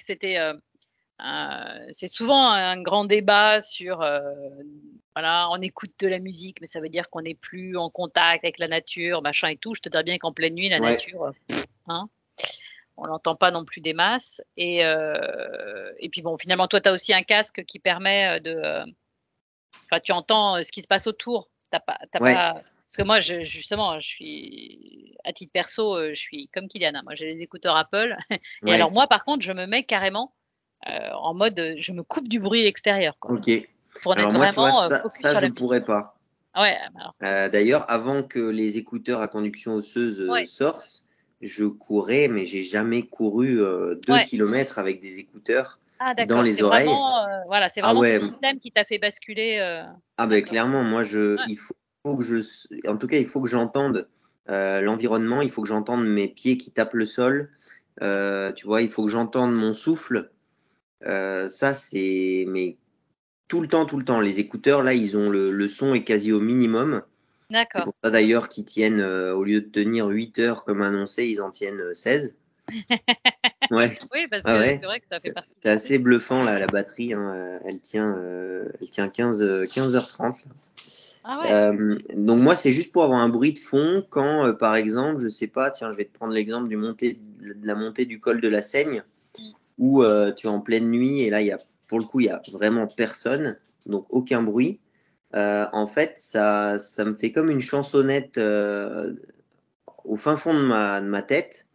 c'est souvent un grand débat sur, voilà, on écoute de la musique, mais ça veut dire qu'on n'est plus en contact avec la nature, machin et tout. Je te dirais bien qu'en pleine nuit, la Ouais, nature, hein, on l'entend pas non plus des masses et puis bon, finalement, toi, tu as aussi un casque qui permet, enfin, tu entends, ce qui se passe autour. Tu ouais, pas parce que moi, justement, je suis à titre perso, je suis comme Kylian, hein. Moi, j'ai les écouteurs Apple et alors ouais. moi, par contre, je me mets carrément, en mode, je me coupe du bruit extérieur, quoi, Ok. pour en être Alors moi, tu vois, vraiment, focus sur je la musique. pourrais pas. Ah ouais, bah alors D'ailleurs, avant que les écouteurs à conduction osseuse ouais, sortent, je courais, mais j'ai jamais couru 2 ouais. kilomètres avec des écouteurs Ah dans d'accord, les oreilles. voilà, c'est Ah vraiment ce ouais, système qui t'a fait basculer, ah ben d'accord. clairement, moi Ouais. faut que en tout cas, il faut que j'entende l'environnement, il faut que j'entende mes pieds qui tapent le sol. Tu vois, il faut que j'entende mon souffle. Ça, c'est mais tout le temps. Les écouteurs, là, ils ont le son est quasi au minimum. C'est D'accord. pour ça d'ailleurs qu'ils tiennent, au lieu de tenir 8 heures comme annoncé, ils en tiennent 16. Ouais, Oui, parce ah que ouais. c'est vrai que ça fait partie C'est du truc. assez bluffant là, la batterie, hein. Elle tient 15h30. Ah ouais. Donc moi, c'est juste pour avoir un bruit de fond quand, par exemple, je sais pas, tiens, je vais te prendre l'exemple de la montée du col de la Seigne, Mmh. où tu es en pleine nuit et là, pour le coup, il y a vraiment personne, donc aucun bruit. En fait, ça me fait comme une chansonnette au fin fond de ma tête,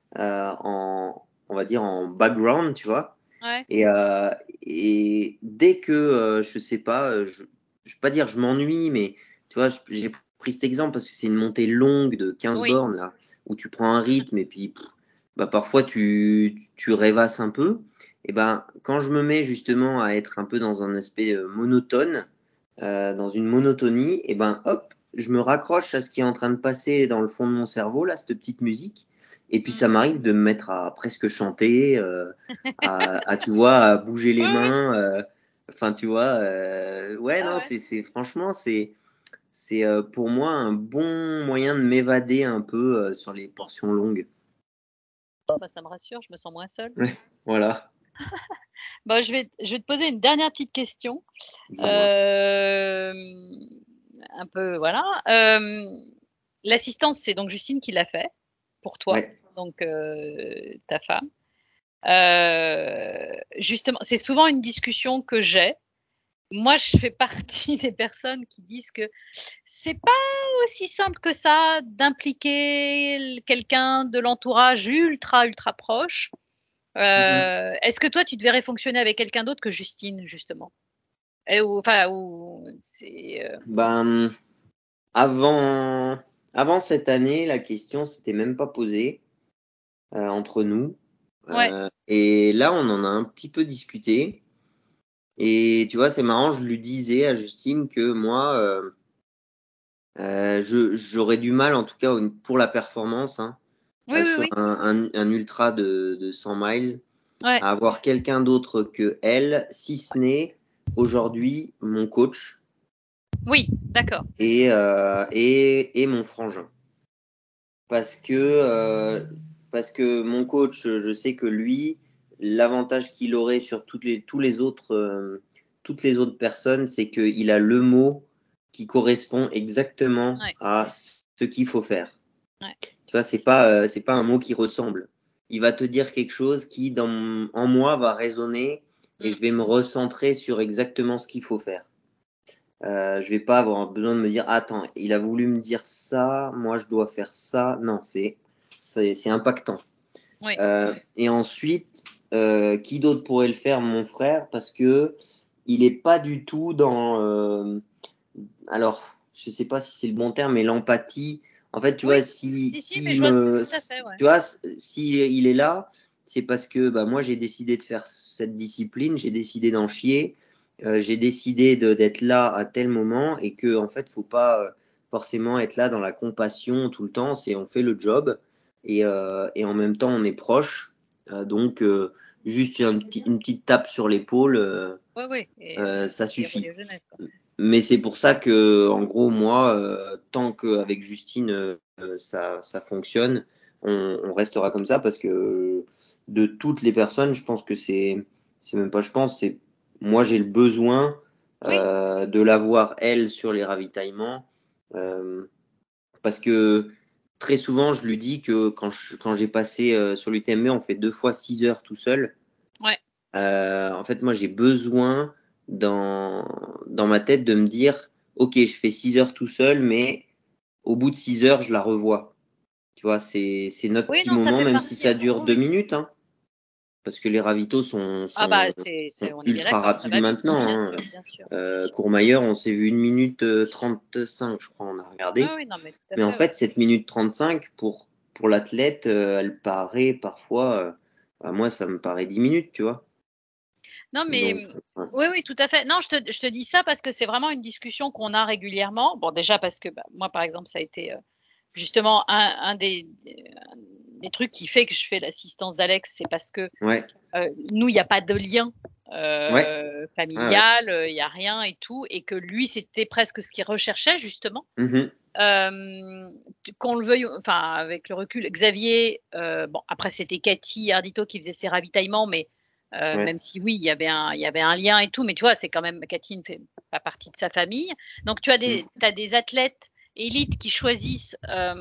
on va dire en background, tu vois. Ouais. Et, euh, et dès que, je sais pas, je vais pas dire je m'ennuie, mais tu vois, j'ai pris cet exemple parce que c'est une montée longue de 15 Oui. bornes, là, où tu prends un rythme et puis bah, parfois tu rêvasses un peu. Et ben, quand je me mets justement à être un peu dans un aspect monotone, dans une monotonie, et ben hop, je me raccroche à ce qui est en train de passer dans le fond de mon cerveau, là, cette petite musique. Et puis ça Mmh. m'arrive de me mettre à presque chanter, tu vois, à bouger Oui, les oui. mains. Enfin, tu vois, ouais, Ah non, ouais. franchement, c'est pour moi un bon moyen de m'évader un peu sur les portions longues. Bon, bah, ça me rassure, je me sens moins seule. Ouais, voilà, Bah, je vais te poser une dernière petite question. dis-moi. Hem, un peu voilà, l'assistance, c'est donc Justine qui l'a fait pour toi, Ouais, donc ta femme. Justement, c'est souvent une discussion que j'ai. Moi, je fais partie des personnes qui disent que c'est pas aussi simple que ça d'impliquer quelqu'un de l'entourage ultra, ultra proche. mm-mm. Est-ce que toi, tu te verrais fonctionner avec quelqu'un d'autre que Justine, justement? Ou c'est, Ben, avant, avant cette année, la question s'était même pas posée entre nous. ouais, Et là, on en a un petit peu discuté. Et tu vois, c'est marrant, je lui disais à Justine que moi, j'aurais du mal, en tout cas pour la performance, hein, oui, oui, sur oui, un ultra de 100 miles, ouais, à avoir quelqu'un d'autre que elle, si ce n'est aujourd'hui mon coach oui, d'accord. et mon frangin. Parce que, parce que mon coach, je sais que lui, l'avantage qu'il aurait sur toutes les autres personnes, c'est qu'il a le mot qui correspond exactement à ce qu'il faut faire. Ouais. Tu vois, c'est pas un mot qui ressemble. Il va te dire quelque chose qui, en moi, va résonner et je vais me recentrer sur exactement ce qu'il faut faire. Je vais pas avoir besoin de me dire, attends, il a voulu me dire ça, moi je dois faire ça. Non, c'est impactant. Oui. Et ensuite, qui d'autre pourrait le faire? Mon frère, parce que il est pas du tout dans. Alors, je sais pas si c'est le bon terme, mais l'empathie. En fait, tu vois, si mais je vois tout à fait, tu vois, si il est là, c'est parce que bah, moi j'ai décidé de faire cette discipline, j'ai décidé d'en chier, j'ai décidé d'être là à tel moment et que en fait, faut pas forcément être là dans la compassion tout le temps. C'est on fait le job et en même temps on est proche. Donc juste une petite tape sur l'épaule, ça suffit. Mais c'est pour ça que, en gros, moi, tant qu'avec Justine, ça fonctionne, on restera comme ça parce que de toutes les personnes, je pense que c'est même pas, je pense, c'est moi j'ai le besoin de la voir elle sur les ravitaillements parce que très souvent, je lui dis que quand j'ai passé sur l'UTMB, on fait 2 fois 6 heures tout seul. Ouais. En fait, moi, j'ai besoin dans ma tête de me dire, ok, je fais 6 heures tout seul, mais au bout de 6 heures, je la revois. Tu vois, c'est notre petit Non, ça moment, fait même si partie. ça dure 2 minutes, hein, parce que les ravitaux sont Ah bah, sont on est bien ultra d'accord, ça rapides va vite, maintenant. Hein. bien sûr. Courmayeur, on s'est vu 1 minute 35, je crois, on a regardé. Oui, non, mais tout à Mais en fait. fait, cette minute 35, pour l'athlète, elle paraît parfois, moi, ça me paraît 10 minutes, tu vois. Non, mais Donc, oui, tout à fait. Non, je te dis ça parce que c'est vraiment une discussion qu'on a régulièrement. Bon, déjà parce que bah, moi, par exemple, ça a été justement un des trucs qui fait que je fais l'assistance d'Alex, c'est parce que ouais. nous, il n'y a pas de lien Ouais. familial, il n'y a rien et tout, et que lui, c'était presque ce qu'il recherchait justement. Mm-hmm. Qu'on le veuille, enfin, avec le recul, Xavier, bon, après, c'était Cathy Ardito qui faisait ses ravitaillements, mais même si oui, il y avait un lien et tout, mais tu vois, c'est quand même, Cathy ne fait pas partie de sa famille. Donc, tu as t'as des athlètes élites qui choisissent,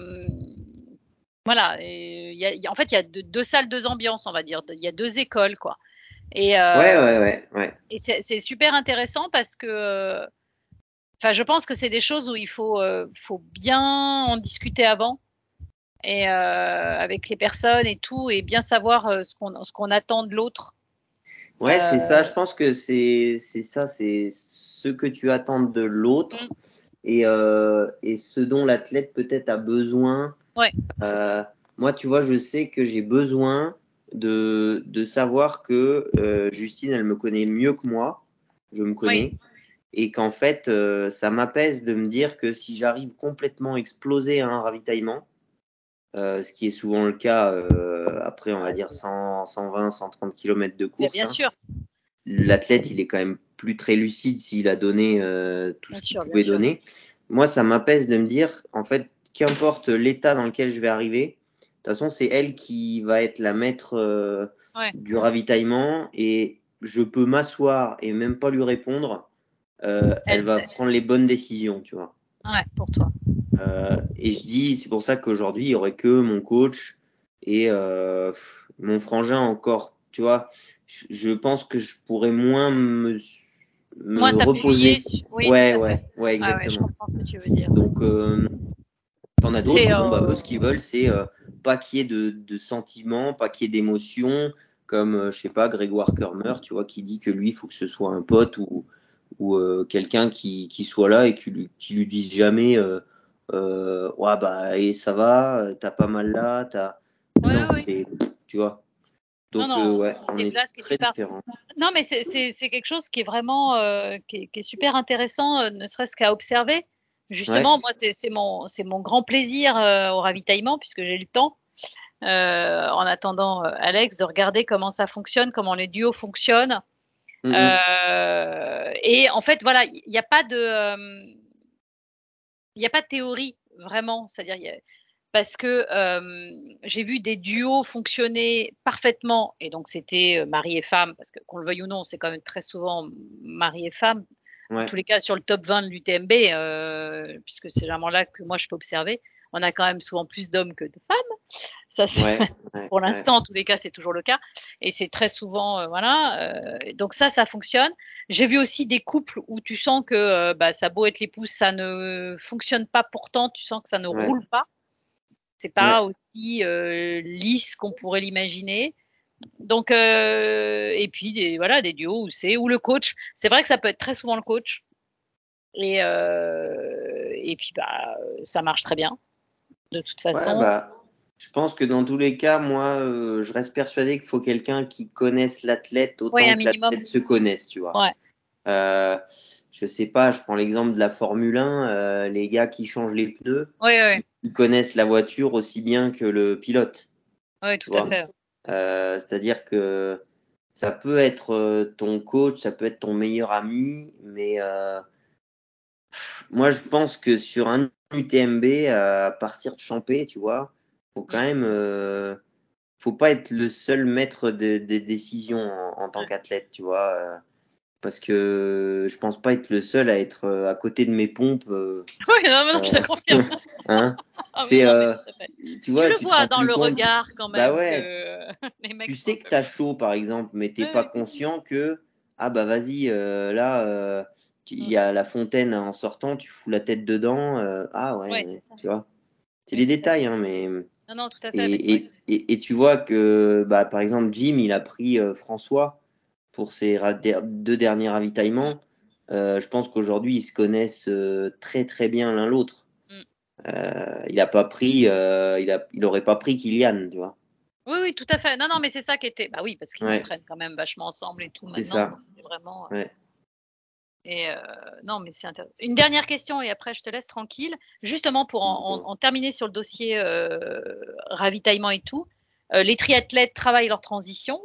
voilà, en fait, il y a deux salles, deux ambiances, on va dire, il y a deux écoles, quoi. Et, Ouais. et c'est super intéressant parce que, enfin, je pense que c'est des choses où il faut bien en discuter avant et avec les personnes et tout, et bien savoir ce qu'on attend de l'autre. Ouais, c'est ça. Je pense que c'est ça, c'est ce que tu attends de l'autre et ce dont l'athlète peut-être a besoin. Ouais. Moi, tu vois, je sais que j'ai besoin de savoir que Justine, elle me connaît mieux que moi. Je me connais. Oui. Et qu'en fait, ça m'apaise de me dire que si j'arrive complètement explosé à un ravitaillement, ce qui est souvent le cas après, on va dire 100, 120, 130 km de course. Bien sûr. L'athlète, il est quand même plus très lucide s'il a donné tout ce qu'il pouvait donner. Moi, ça m'apaise de me dire, en fait, qu'importe l'état dans lequel je vais arriver, de toute façon, c'est elle qui va être la maître du ravitaillement et je peux m'asseoir et même pas lui répondre. Elle va prendre les bonnes décisions, tu vois. Ouais, pour toi. Et je dis, c'est pour ça qu'aujourd'hui, il y aurait que mon coach et mon frangin encore, tu vois. Je pense que je pourrais moins me reposer. Oui, Ouais, exactement. Ah ouais, je comprends ce que tu veux dire. Donc, t'en as d'autres, bon, bah, eux, ce qu'ils veulent, c'est pas qu'il y ait de sentiments, pas qu'il y ait d'émotions, comme, je sais pas, Grégoire Kermer, tu vois, qui dit que lui, il faut que ce soit un pote ou quelqu'un qui soit là et qui lui dise jamais ouais bah et ça va, t'as pas mal là, non, c'est tu vois. Donc ouais, on est très différents. Non, mais c'est quelque chose qui est vraiment qui est super intéressant, ne serait-ce qu'à observer. Justement, moi, c'est mon grand plaisir au ravitaillement, puisque j'ai le temps, en attendant Alex, de regarder comment ça fonctionne, comment les duos fonctionnent. Et en fait, voilà, il n'y a pas de théorie vraiment. C'est-à-dire, parce que j'ai vu des duos fonctionner parfaitement, et donc c'était mari et femme, parce que qu'on le veuille ou non, c'est quand même très souvent mari et femme. En Ouais, tous les cas, sur le top 20 de l'UTMB, puisque c'est généralement là que moi je peux observer, on a quand même souvent plus d'hommes que de femmes. Ça, ouais, c'est ouais, pour ouais, l'instant, en tous les cas, c'est toujours le cas. Et c'est très souvent, voilà. Donc ça fonctionne. J'ai vu aussi des couples où tu sens que ça a beau être l'épouse, ça ne fonctionne pas. Pourtant, tu sens que ça ne ouais, roule pas. C'est ouais, pas aussi lisse qu'on pourrait l'imaginer. Donc, et puis voilà, des duos où c'est ou le coach. C'est vrai que ça peut être très souvent le coach. Et puis ça marche très bien de toute ouais, façon. bah, je pense que dans tous les cas, moi, je reste persuadé qu'il faut quelqu'un qui connaisse l'athlète Oui, autant un que minimum. l'athlète se connaisse, tu vois. Ouais, Euh, je sais pas, je prends l'exemple de la Formule 1, les gars qui changent les pneus, ouais, ouais, ils connaissent la voiture aussi bien que le pilote, ouais, tu tout à vois. fait. C'est-à-dire que ça peut être ton coach, ça peut être ton meilleur ami, mais moi je pense que sur un UTMB, à partir de Champé, tu vois, faut quand Mm, même, faut pas être le seul maître des décisions en tant ouais. qu'athlète, tu vois. Parce que je pense pas être le seul à être à côté de mes pompes. Oui, non, non, je te Euh, confirme. hein Ah oui, c'est, non, mais tout à fait. tu Tu vois, le tu te vois rends dans plus le compte. regard quand Bah même que ouais, les mecs tu sont un sais que peu t'as plus. chaud par exemple, mais t'es pas Ouais, conscient que ah bah vas-y là il y mm, a la fontaine en sortant, tu fous la tête dedans. Ah ouais, ouais, ouais, c'est ça. tu vois. C'est Oui, des tout à détails, fait. hein, mais Non, non, tout à fait. Mais ouais. et tu vois que bah par exemple Jim il a pris François pour ses deux derniers Mm, ravitaillements. Je pense qu'aujourd'hui, ils se connaissent très très bien l'un l'autre. mm. Il a pas pris, il aurait pas pris Kylian, tu vois. Oui, oui, tout à fait. Non, non, mais c'est ça qui était. Bah oui, parce qu'ils Ouais, s'entraînent quand même vachement ensemble et tout c'est maintenant. ça. Donc c'est vraiment. Ouais. Et non, mais c'est intéressant. Une dernière question et après je te laisse tranquille. Justement pour Dis-moi. en terminer sur le dossier ravitaillement et tout, les triathlètes travaillent leur transition.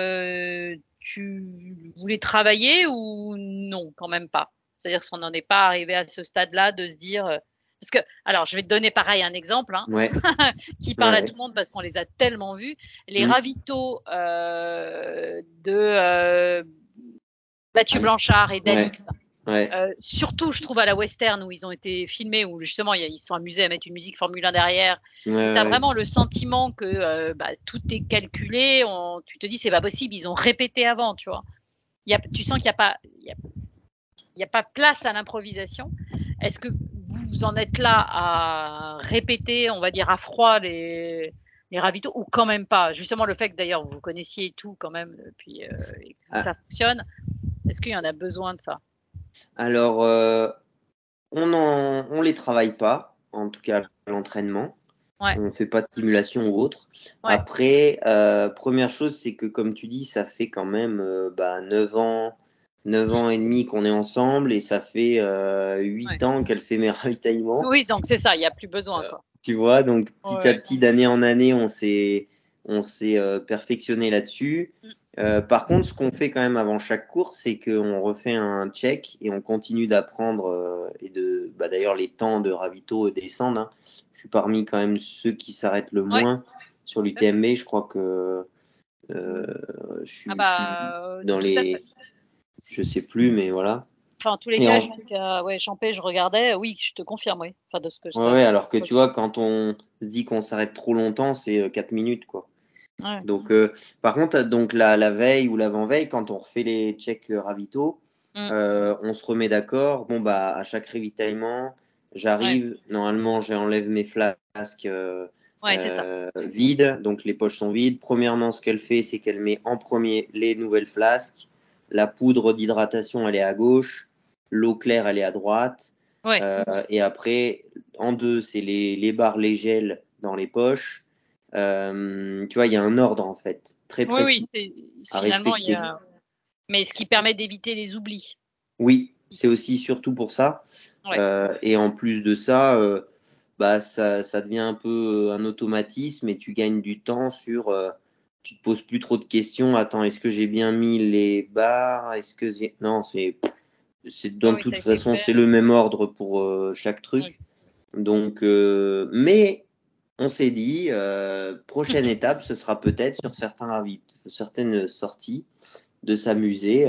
Tu voulais travailler ou non, quand même pas? C'est-à-dire qu'on n'en est pas arrivé à ce stade-là de se dire. Parce que, alors, je vais te donner pareil un exemple hein, Ouais, qui parle à ouais. tout le monde parce qu'on les a tellement vus. Les Hmm. ravitaux de Mathieu Allez. Blanchard et Ouais, d'Alix. ouais. Surtout, je trouve, à la western où ils ont été filmés, où justement ils se sont amusés à mettre une musique Formule 1 derrière, Ouais, où tu as ouais. vraiment le sentiment que tout est calculé. Tu te dis, c'est pas possible, ils ont répété avant, tu vois. Tu sens qu'il n'y a pas, il y a pas place à l'improvisation. Est-ce que vous en êtes là à répéter, on va dire, à froid les ravitaux, ou quand même pas? Justement, le fait que d'ailleurs vous connaissiez tout quand même, puis et que Ah, ça fonctionne, est-ce qu'il y en a besoin de ça? alors, on les travaille pas, en tout cas à l'entraînement. Ouais, On fait pas de simulation ou autre. ouais, Après, première chose, c'est que comme tu dis, ça fait quand même 9 ans, 9 ans et demi qu'on est ensemble et ça fait ouais. 8 ans qu'elle fait mes ravitaillements. Oui, donc c'est ça, il n'y a plus besoin, quoi. Tu vois, donc petit à Ouais, petit, d'année en année, on s'est perfectionné là-dessus. ouais. Par contre, ce qu'on fait quand même avant chaque course, c'est qu'on refait un check et on continue d'apprendre et d'ailleurs les temps de ravito descendent. Hein. Je suis parmi quand même ceux qui s'arrêtent le Ouais, moins sur l'UTMB. Je crois que euh, ah je suis dans tout à fait. les, je sais plus, mais voilà. Enfin, en tous les Et cas, en, jusqu'à ouais, Champé, je regardais. Oui, je te confirme, oui. Enfin, de ce que je ouais, sais. ouais, alors que tu vois, quand on se dit qu'on s'arrête trop longtemps, c'est 4 minutes, quoi. Ouais. Donc, par contre, donc la veille ou l'avant-veille, quand on refait les checks ravito, Mm, on se remet d'accord. Bon, bah, à chaque ravitaillement, ouais, j'arrive. Normalement, j'enlève mes flasques ouais, c'est ça. vides, donc les poches sont vides. Premièrement, ce qu'elle fait, c'est qu'elle met en premier les nouvelles flasques. La poudre d'hydratation, elle est à gauche. L'eau claire, elle est à droite. Ouais. Et après, en deux, c'est les barres, les gels dans les poches. Tu vois, il y a un ordre en fait, très Oui, oui. précis à Finalement, il y respecter. a. Mais ce qui permet d'éviter les oublis. Oui, c'est aussi surtout pour ça. Ouais. Et en plus de ça, bah ça devient un peu un automatisme et tu gagnes du temps sur. Tu te poses plus trop de questions. Attends, est-ce que j'ai bien mis les barres? Est-ce que non, c'est Oui, dans oui, ça toute a été façon fait. c'est le même ordre pour chaque Ouais. truc. Donc, mais on s'est dit, prochaine étape, ce sera peut-être sur certaines sorties de s'amuser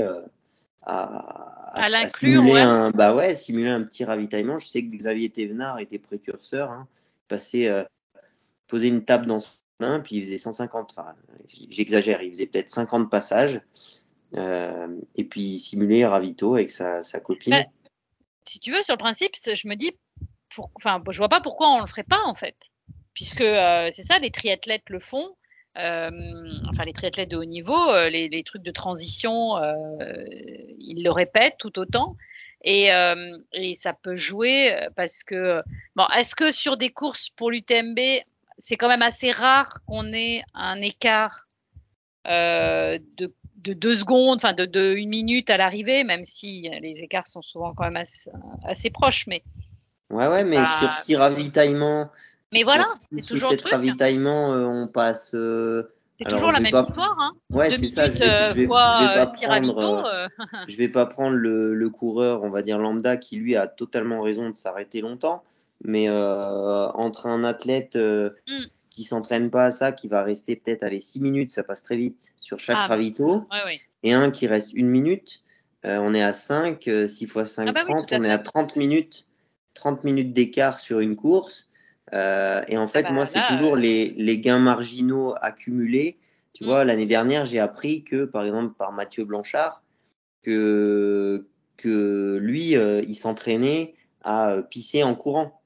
À l'inclure, simuler ouais. simuler un petit ravitaillement. Je sais que Xavier Thévenard était précurseur, hein. Poser une table dans son bain, puis il faisait 150, enfin, j'exagère, il faisait peut-être 50 passages, et puis simuler ravito avec sa copine. Mais, si tu veux, sur le principe, je me dis, je vois pas pourquoi on le ferait pas en fait, puisque c'est ça, les triathlètes le font. Enfin, les triathlètes de haut niveau, les trucs de transition, ils le répètent tout autant. Et ça peut jouer parce que, bon, est-ce que sur des courses pour l'UTMB, c'est quand même assez rare qu'on ait un écart de 2 secondes, enfin de 1 minute à l'arrivée, même si les écarts sont souvent quand même assez proches, mais Ouais, c'est mais sur pas. 6 ravitaillements, Mais voilà, sur c'est 6 ou toujours le 7 truc. ravitaillements, on passe. C'est Alors, toujours je la vais même pas. histoire, hein. Ouais, 2 c'est ça. minutes Je vais fois pas petit ravito. prendre. Je vais pas prendre le coureur, on va dire lambda, qui lui a totalement raison de s'arrêter longtemps. Mais entre un athlète Mm. qui s'entraîne pas à ça, qui va rester peut-être les 6 minutes, ça passe très vite sur chaque Ah bah, ravito, ouais, ouais. et un qui reste 1 minute, on est à 5, 6 fois Ah 5, bah oui, 30, tout à on est à fait. 30 minutes d'écart sur une course. Et en Ah fait, moi, bah c'est là, toujours les gains marginaux accumulés. Tu mm. vois, l'année dernière, j'ai appris que, par exemple, par Mathieu Blanchard, que, que lui, il s'entraînait à pisser en courant.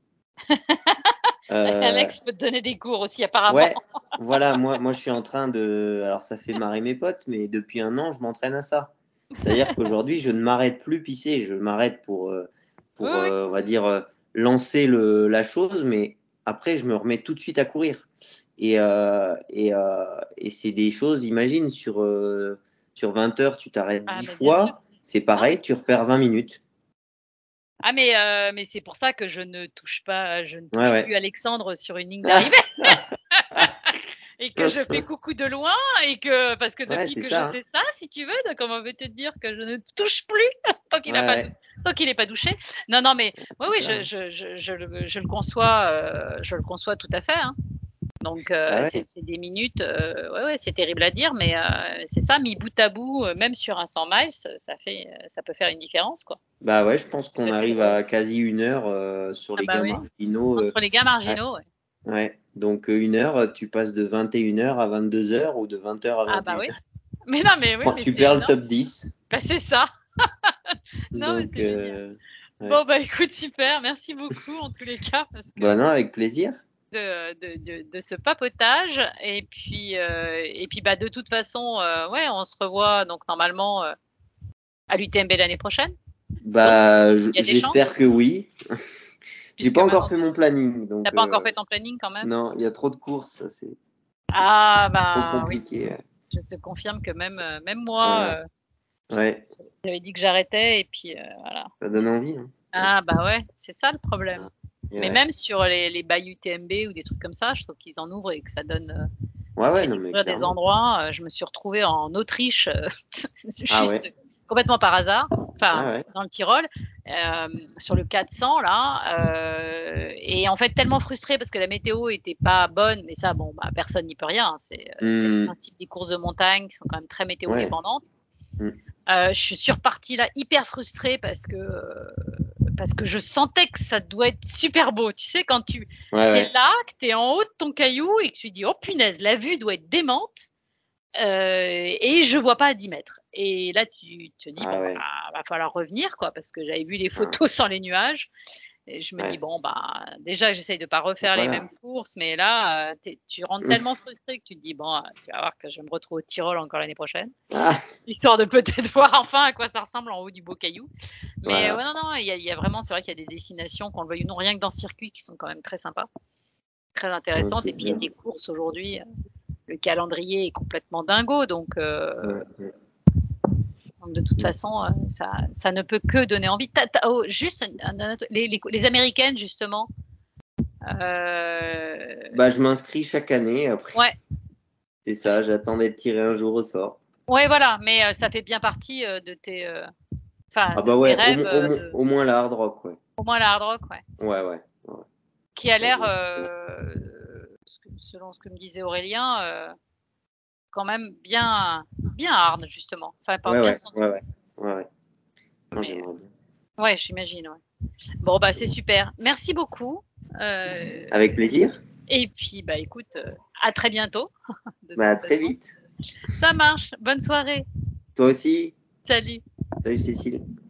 Euh, Alex peut te donner des cours aussi apparemment. ouais, voilà, moi, je suis en train de. Alors, ça fait marrer mes potes, mais depuis un an, je m'entraîne à ça. C'est-à-dire qu'aujourd'hui, je ne m'arrête plus pisser. Je m'arrête Oui, oui. on va dire, lancer la chose, mais après, je me remets tout de suite à courir. Et c'est des choses, imagine, sur 20 heures, tu t'arrêtes Ah 10 mais bien sûr. fois, c'est Non mais pareil, tu repères 20 minutes. ah mais c'est pour ça que je ne touche Ouais, plus ouais. Alexandre sur une ligne d'arrivée et que je fais coucou de loin et que parce que Ouais, depuis c'est que je ça, hein. sais ça, si tu veux, donc comment on veut te dire que je ne touche plus tant qu'il Ouais, a pas ouais, tant qu'il est pas douché. Non, non, mais oui, c'est oui, ça, hein. je le conçois tout à fait, hein. Donc Bah ouais. c'est des minutes, ouais, ouais, c'est terrible à dire, mais c'est ça, mis bout à bout, même sur un 100 miles, ça peut faire une différence, quoi. Bah ouais, je pense Ça qu'on peut arrive faire, à quasi 1 heure sur ah les bah gains oui, marginaux. entre les gains Ouais, marginaux, ouais. ouais. Donc 1 heure, tu passes de 21 heures à 22 heures ou de 20 heures à Ah 21 bah oui. heures. Mais non, mais oui, Quand mais tu c'est perds le énorme. top 10. Bah c'est ça. Non, mais Donc, c'est génial. ouais. Bon, bah écoute, super, merci beaucoup en tous les cas, parce Bah que non, avec plaisir. de ce papotage. Et puis bah de toute façon, ouais, on se revoit donc normalement à l'UTMB l'année prochaine. Donc, Bah, il y a des j'espère chances, que oui. J'ai puisque pas encore maintenant, fait mon planning, t'as donc pas encore fait ton planning quand même. non, il y a trop de courses, c'est Ah trop bah oui, compliqué. Ouais. je te confirme que même moi, Voilà. Ouais, j'avais dit que j'arrêtais et puis voilà. ça donne envie, hein. Ouais. Ah bah ouais, c'est ça le problème. Ah, et Mais ouais. même sur les bails UTMB ou des trucs comme ça, je trouve qu'ils en ouvrent et que Ouais, ça te ouais, fait non, mais découvrir des clairement. endroits. Je me suis retrouvée en Autriche, Ah juste ouais, complètement par hasard, ouais, enfin ouais. dans le Tyrol, sur le 400 là, et en fait tellement frustrée parce que la météo était pas bonne, mais ça bon bah personne n'y peut rien, hein. C'est le Hmm, principe des courses de montagne qui sont quand même très météo ouais. dépendantes. Hmm, Je suis repartie là hyper frustrée parce que je sentais que ça doit être super beau. Tu sais, quand tu ouais, es ouais. là, que tu es en haut de ton caillou et que tu dis, oh punaise, la vue doit être démente, et je vois pas à 10 mètres. Et là, tu te dis, Ah bon, bah, ouais. va falloir revenir, quoi, parce que j'avais vu les Ah, photos sans les nuages. Et je me dis, ouais. bon, bah, déjà, j'essaye de pas refaire les mêmes Voilà. courses, mais là, tu rentres tellement frustré que tu te dis, bon, tu vas voir que je vais me retrouver au Tyrol encore l'année prochaine, Ah, histoire de peut-être voir enfin à quoi ça ressemble en haut du beau caillou. Mais ouais, voilà. non, non, il y a vraiment, c'est vrai qu'il y a des destinations, qu'on le veuille ou non, rien que dans ce circuit, qui sont quand même très sympas, très Non, intéressantes. c'est Et puis, il y a clair. des courses aujourd'hui, le calendrier est complètement dingo, Ouais, ouais. donc de toute façon, ça ne peut que donner envie. Oh, juste les américaines, justement. Bah, je m'inscris chaque année. Après, Ouais, c'est ça. J'attends d'être tiré un jour au sort. ouais, voilà, mais ça fait bien partie enfin, Ah de bah tes ouais, rêves, au moins la hard rock, ouais. au moins la hard rock, ouais, Ouais, ouais, ouais. qui a Ça, l'air j'espère. selon ce que me disait Aurélien, quand même bien hard, justement. Enfin, pas bien sans doute. Ouais. Non, Mais, j'aimerais bien. ouais, j'imagine, ouais. Bon, bah, c'est super. Merci beaucoup. Avec plaisir. Et puis, bah, écoute, à très bientôt. De Bah, à toute très façon. vite. Ça marche. Bonne soirée. Toi aussi. Salut. Salut Cécile.